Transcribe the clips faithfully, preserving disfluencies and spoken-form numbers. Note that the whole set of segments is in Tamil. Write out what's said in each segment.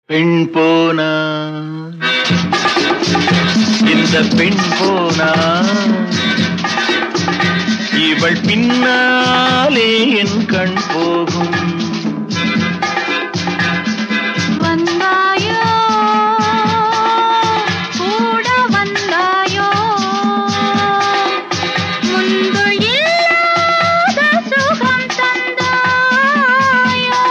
பெண் போனா இந்த பெண் போனா இவள் பின்னாலே என் கண் போகும். வந்தாயோ கூட வந்தாயோ முன்பு இல்லாத சுகம் தந்தாயோ.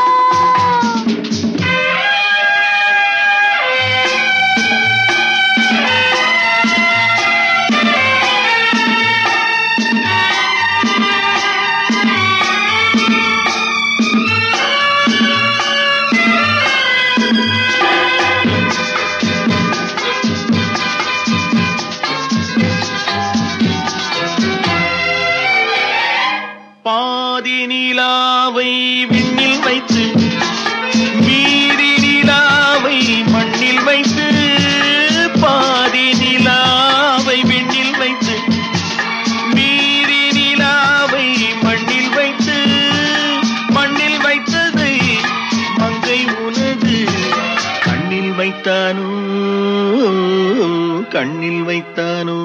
பாதி நிலாவை விண்ணில் வைத்து மீதி நிலாவை மண்ணில் வைத்து, பாதி நிலாவை விண்ணில் வைத்து மீதி நிலாவை மண்ணில் வைத்து, மண்ணில் வைத்ததை மங்கை உனது கண்ணில் வைத்தானோ கண்ணில் வைத்தானோ.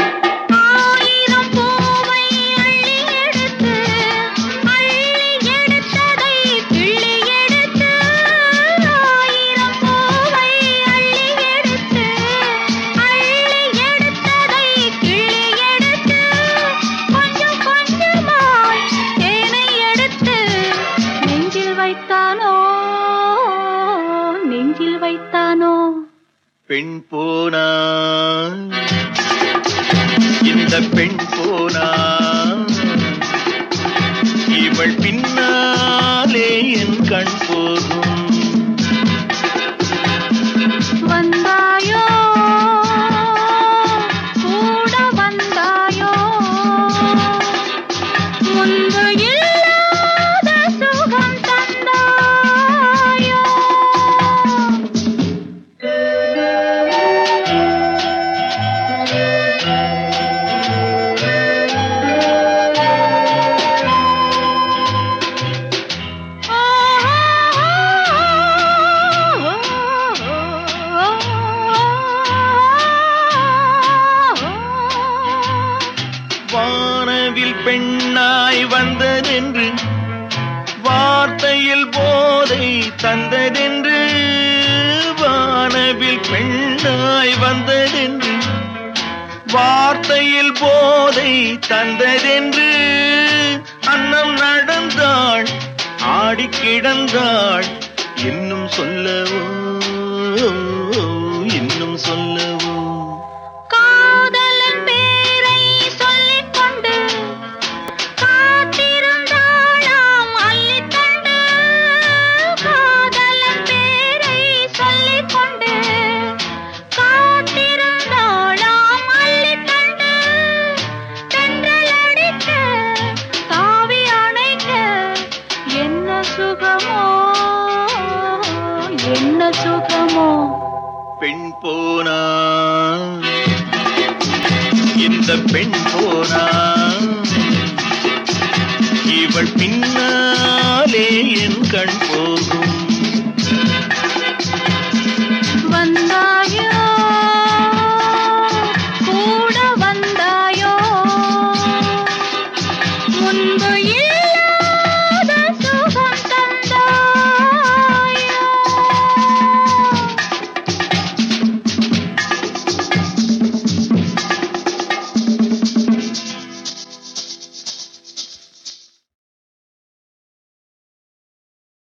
நெஞ்சில் வைத்தானோ பெண் போனா இந்த பெண் போனா இவள் பின்னாலே என் கண் போகும். வந்தாயோ கூட வந்தாயோ முன்பு இல்லாத சுகம் தந்தாயோ. வானவில் பெண்ணாய் வந்ததென்று வார்த்தையில் போதை தந்ததென்று, வானவில் பெண்ணாய் வந்ததென்று வார்த்தையில் போதை தந்ததென்று, அன்னம் நடந்தாள் ஆடி கிடந்தாள் இன்னும் சொல்லவோ இன்னும் சொல்லவோ. காதலன் பேரை சொல்லிக் கொண்டு காத்திருந்தாளாம் அள்ளித்தண்டு, காதலன் பேரை சொல்லிக் கொண்டு காத்திருந்தாளாம் அள்ளித்தண்டு, தென்றல் அடிக்க தாவி அணைக்க என்ன சுகமோ என்ன சுகமோ. பெண் போனா இந்த பெண் போனா இவள் பின்னாலே என் கண் போகும்.